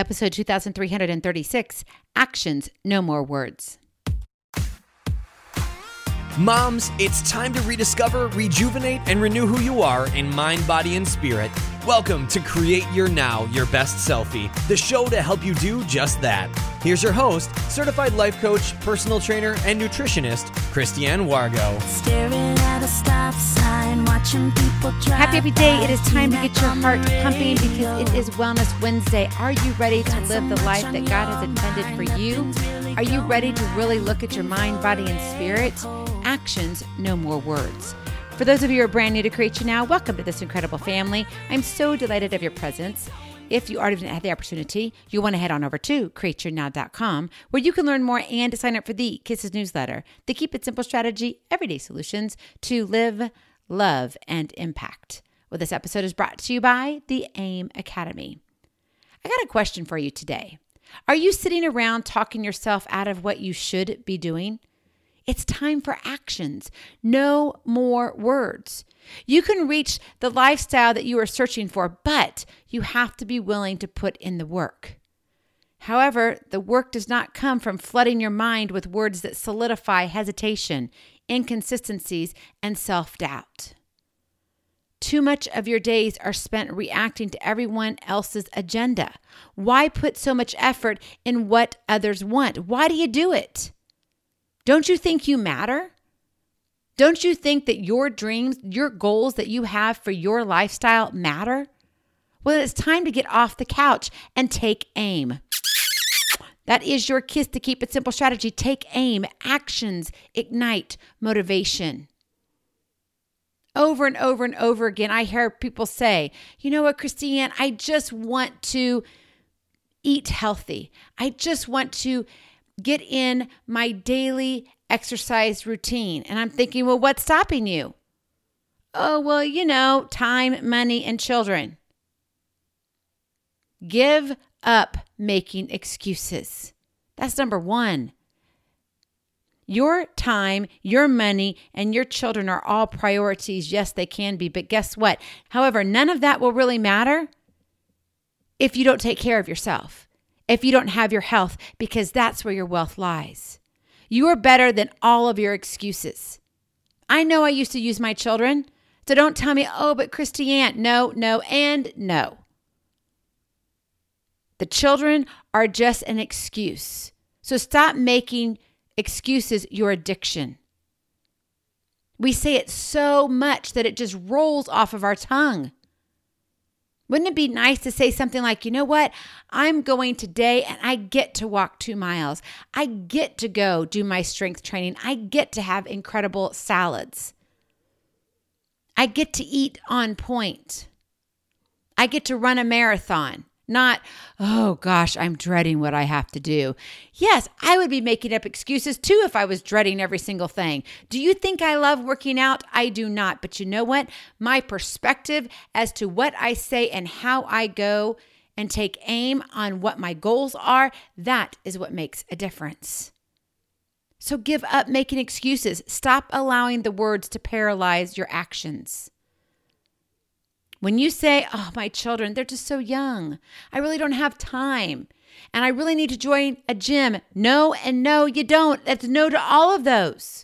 episode 2336, Actions, No More Words. Moms, it's time to rediscover, rejuvenate, and renew who you are in mind, body, and spirit. Welcome to Create Your Now, Your Best Selfie, the show to help you do just that. Here's your host, certified life coach, personal trainer, and nutritionist, Christiane Wargo. Staring at a stop sign, watching people drive. Happy day. It is time to get your heart pumping because it is Wellness Wednesday. Are you ready to live the life that God has intended for you? Are you ready to really look at your mind, body, and spirit? Actions, no more words. For those of you who are brand new to Create Your Now, welcome to this incredible family. I'm so delighted of your presence. If you already had the opportunity, you'll want to head on over to createyournow.com, where you can learn more and to sign up for the Kisses newsletter, the Keep It Simple strategy, everyday solutions to live, love, and impact. Well, this episode is brought to you by the AIM Academy. I got a question for you today. Are you sitting around talking yourself out of what you should be doing? It's time for actions, no more words. You can reach the lifestyle that you are searching for, but you have to be willing to put in the work. However, the work does not come from flooding your mind with words that solidify hesitation, inconsistencies, and self-doubt. Too much of your days are spent reacting to everyone else's agenda. Why put so much effort in what others want? Why do you do it? Don't you think you matter? Don't you think that your dreams, your goals that you have for your lifestyle matter? Well, it's time to get off the couch and take aim. That is your kiss to keep it simple strategy. Take aim, actions, ignite, motivation. Over and over and over again, I hear people say, you know what, Christiane, I just want to eat healthy. I just want to get in my daily exercise routine. And I'm thinking, well, what's stopping you? Oh, well, time, money, and children. Give up making excuses. That's number one. Your time, your money, and your children are all priorities. Yes, they can be, but guess what? However, none of that will really matter if you don't take care of yourself. If you don't have your health, because that's where your wealth lies. You are better than all of your excuses. I know I used to use my children, so don't tell me, oh, but Christiane, no, and no. The children are just an excuse. So stop making excuses your addiction. We say it so much that it just rolls off of our tongue. Wouldn't it be nice to say something like, you know what? I'm going today and I get to walk 2 miles. I get to go do my strength training. I get to have incredible salads. I get to eat on point. I get to run a marathon. Not, oh gosh, I'm dreading what I have to do. Yes, I would be making up excuses too if I was dreading every single thing. Do you think I love working out? I do not. But you know what? My perspective as to what I say and how I go and take aim on what my goals are, that is what makes a difference. So give up making excuses. Stop allowing the words to paralyze your actions. When you say, oh, my children, they're just so young. I really don't have time. And I really need to join a gym. No, and no, you don't. That's no to all of those.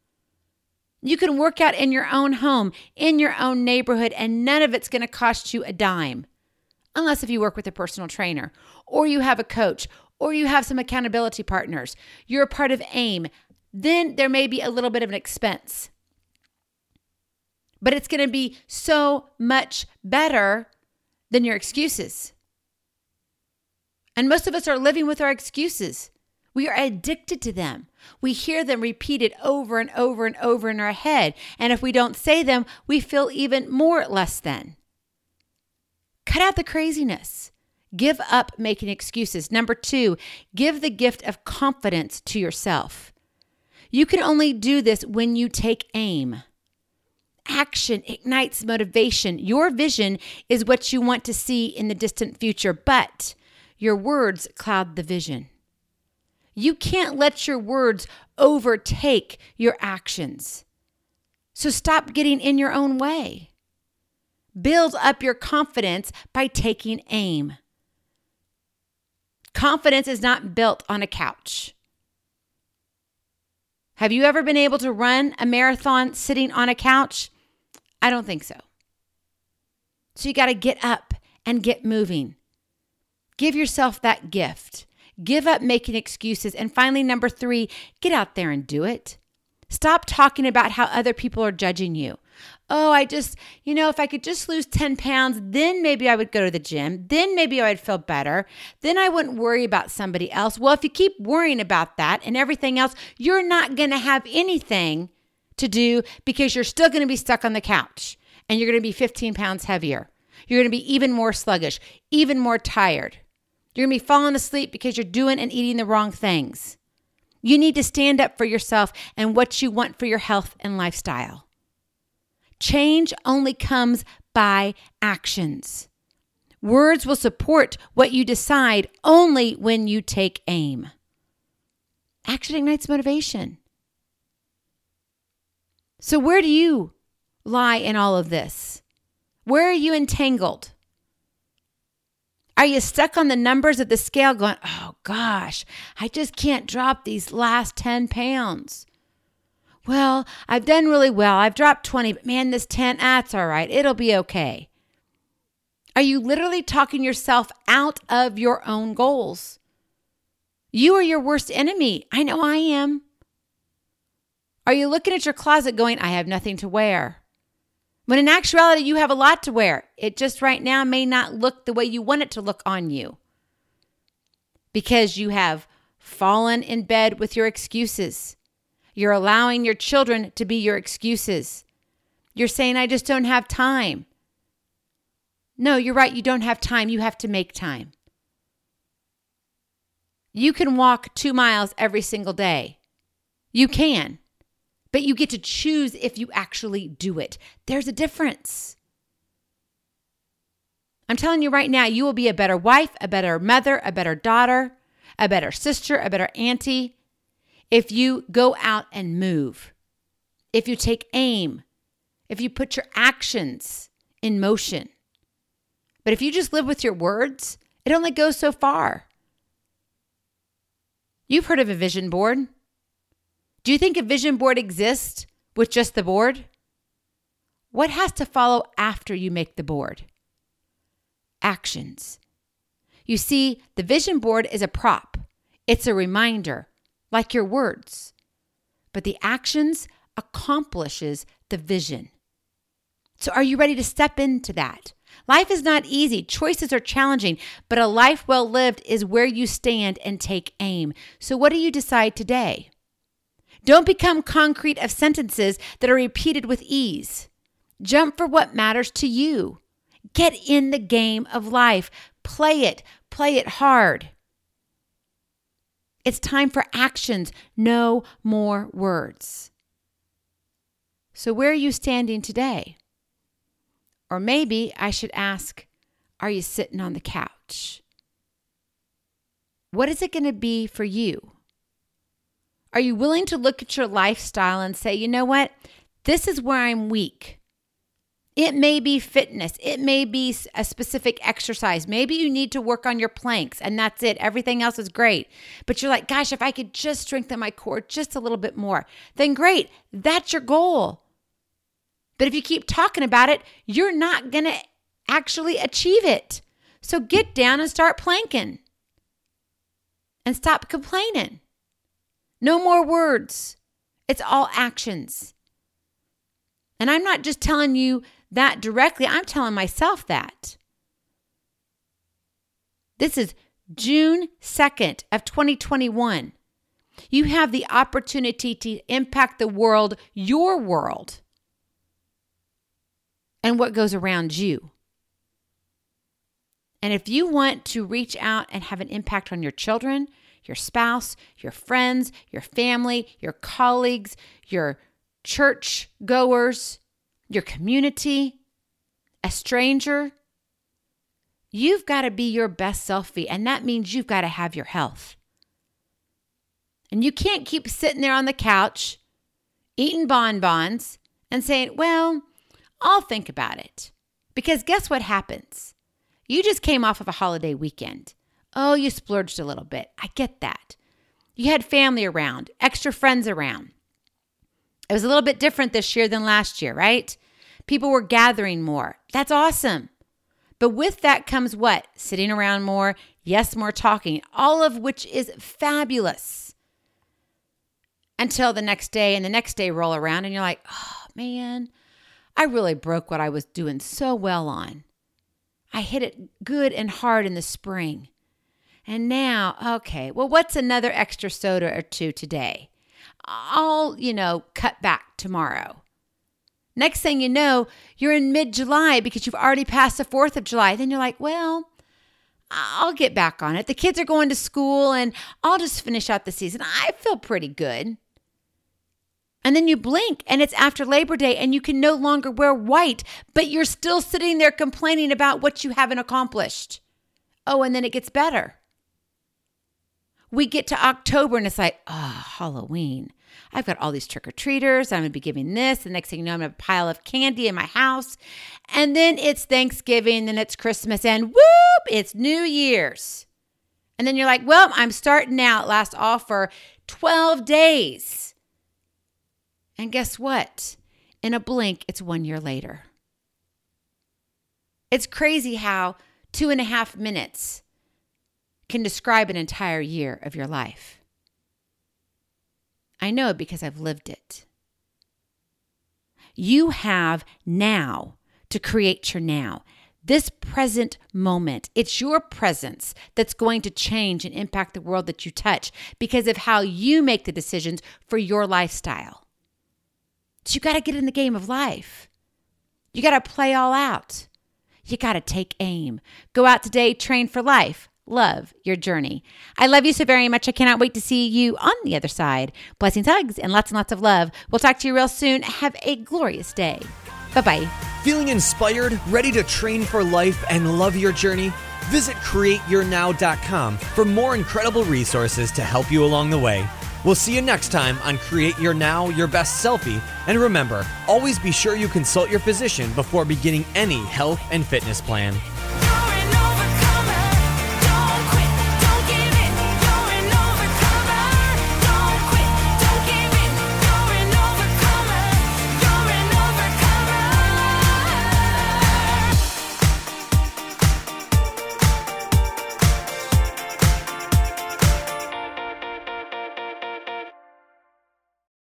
You can work out in your own home, in your own neighborhood, and none of it's going to cost you a dime. Unless if you work with a personal trainer, or you have a coach, or you have some accountability partners. You're a part of AIM. Then there may be a little bit of an expense. But it's going to be so much better than your excuses. And most of us are living with our excuses. We are addicted to them. We hear them repeated over and over and over in our head. And if we don't say them, we feel even more less than. Cut out the craziness. Give up making excuses. Number 2, give the gift of confidence to yourself. You can only do this when you take aim. Action ignites motivation. Your vision is what you want to see in the distant future, but your words cloud the vision. You can't let your words overtake your actions. So stop getting in your own way. Build up your confidence by taking aim. Confidence is not built on a couch. Have you ever been able to run a marathon sitting on a couch? I don't think so. So you got to get up and get moving. Give yourself that gift. Give up making excuses. And finally, number 3, get out there and do it. Stop talking about how other people are judging you. Oh, if I could just lose 10 pounds, then maybe I would go to the gym. Then maybe I would feel better. Then I wouldn't worry about somebody else. Well, if you keep worrying about that and everything else, you're not going to have anything to do because you're still going to be stuck on the couch and you're going to be 15 pounds heavier. You're going to be even more sluggish, even more tired. You're going to be falling asleep because you're doing and eating the wrong things. You need to stand up for yourself and what you want for your health and lifestyle. Change only comes by actions. Words will support what you decide only when you take aim. Action ignites motivation. So where do you lie in all of this? Where are you entangled? Are you stuck on the numbers of the scale going, oh gosh, I just can't drop these last 10 pounds. Well, I've done really well. I've dropped 20, but man, this 10, that's all right. It'll be okay. Are you literally talking yourself out of your own goals? You are your worst enemy. I know I am. Are you looking at your closet going, I have nothing to wear? When in actuality, you have a lot to wear. It just right now may not look the way you want it to look on you. Because you have fallen in bed with your excuses. You're allowing your children to be your excuses. You're saying, I just don't have time. No, you're right. You don't have time. You have to make time. You can walk 2 miles every single day. You can. But you get to choose if you actually do it. There's a difference. I'm telling you right now, you will be a better wife, a better mother, a better daughter, a better sister, a better auntie, if you go out and move, if you take aim, if you put your actions in motion. But if you just live with your words, it only goes so far. You've heard of a vision board. Do you think a vision board exists with just the board? What has to follow after you make the board? Actions. You see, the vision board is a prop. It's a reminder, like your words. But the actions accomplishes the vision. So are you ready to step into that? Life is not easy. Choices are challenging, but a life well lived is where you stand and take aim. So what do you decide today? Don't become concrete of sentences that are repeated with ease. Jump for what matters to you. Get in the game of life. Play it hard. It's time for actions, no more words. So where are you standing today? Or maybe I should ask, are you sitting on the couch? What is it going to be for you? Are you willing to look at your lifestyle and say, you know what? This is where I'm weak. It may be fitness. It may be a specific exercise. Maybe you need to work on your planks and that's it. Everything else is great. But you're like, gosh, if I could just strengthen my core just a little bit more, then great. That's your goal. But if you keep talking about it, you're not going to actually achieve it. So get down and start planking. And stop complaining. No more words. It's all actions. And I'm not just telling you that directly. I'm telling myself that. This is June 2nd of 2021. You have the opportunity to impact the world, your world, and what goes around you. And if you want to reach out and have an impact on your children, your spouse, your friends, your family, your colleagues, your church goers, your community, a stranger, you've got to be your best selfie. And that means you've got to have your health. And you can't keep sitting there on the couch, eating bonbons and saying, well, I'll think about it. Because guess what happens? You just came off of a holiday weekend. Oh, you splurged a little bit. I get that. You had family around, extra friends around. It was a little bit different this year than last year, right? People were gathering more. That's awesome. But with that comes what? Sitting around more, yes, more talking, all of which is fabulous. Until the next day and the next day roll around and you're like, oh man, I really broke what I was doing so well on. I hit it good and hard in the spring. And now, okay, well, what's another extra soda or two today? I'll, cut back tomorrow. Next thing you know, you're in mid-July because you've already passed the 4th of July. Then you're like, well, I'll get back on it. The kids are going to school and I'll just finish out the season. I feel pretty good. And then you blink and it's after Labor Day and you can no longer wear white, but you're still sitting there complaining about what you haven't accomplished. Oh, and then it gets better. We get to October and it's like, Halloween. I've got all these trick-or-treaters. I'm going to be giving this. The next thing you know, I'm going to have a pile of candy in my house. And then it's Thanksgiving, then it's Christmas, and whoop, it's New Year's. And then you're like, well, I'm starting out. Last all for 12 days. And guess what? In a blink, it's 1 year later. It's crazy how 2.5 minutes can describe an entire year of your life. I know because I've lived it. You have now to create your now. This present moment, it's your presence that's going to change and impact the world that you touch because of how you make the decisions for your lifestyle. So you got to get in the game of life. You got to play all out. You got to take aim. Go out today, train for life. Love your journey. I love you so very much. I cannot wait to see you on the other side. Blessings, hugs, and lots of love. We'll talk to you real soon. Have a glorious day. Bye-bye. Feeling inspired, ready to train for life and love your journey? Visit CreateYourNow.com for more incredible resources to help you along the way. We'll see you next time on Create Your Now, Your Best Selfie. And remember, always be sure you consult your physician before beginning any health and fitness plan.